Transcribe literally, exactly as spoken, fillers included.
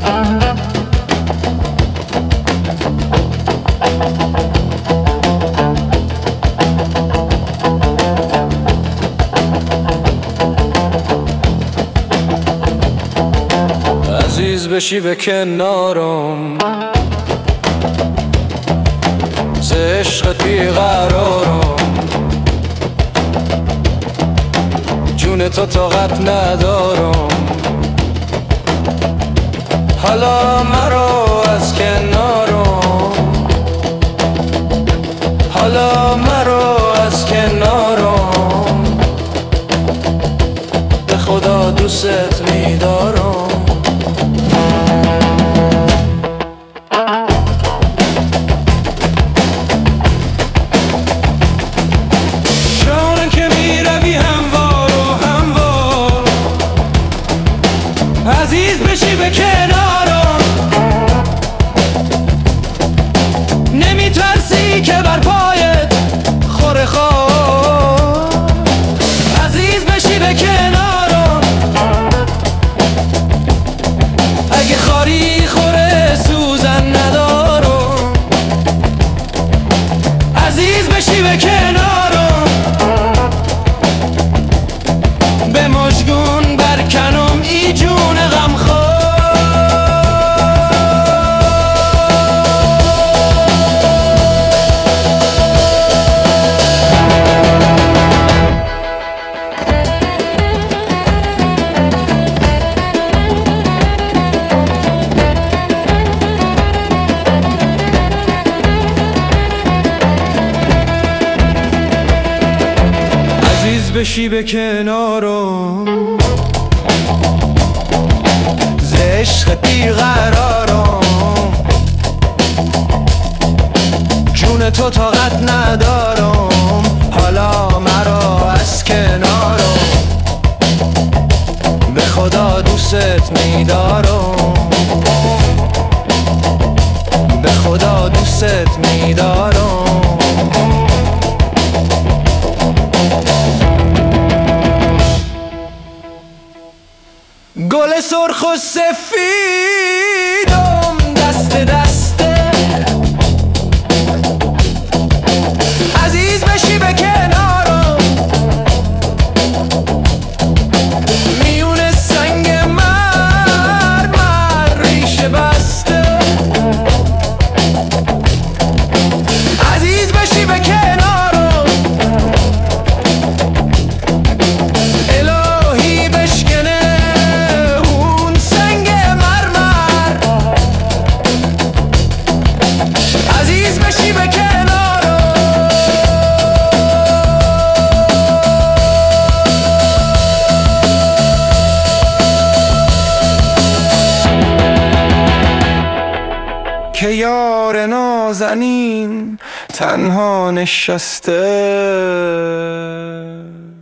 عزیز بشی به کنارم، ز عشقت بیقرارم، جون تو طاقت ندارم. حالا مرا از کنارم، حالا مرا از کنارم، به خدا دوست میدارم. عزیز بشی به کنارم، نمیترسی که بر پایت خوره خواه. عزیز بشی به کنارم، اگه خاری خوره سوزن ندارم. عزیز بشی به کنارم، به مشگون برکنم ای جون بشی به کنارم، ز عشق بیقرارم، جون تو طاقت ندارم. حالا مرا از کنارم، به خدا دوست میدارم، به خدا دوست میدارم. گل سرخ و سفیدم دست دسته، عزیز بشی به کنارم، میون سنگ مرمر ریشه بسته. عزیز بشی به کنارم، که یار نازنین تنها نشسته.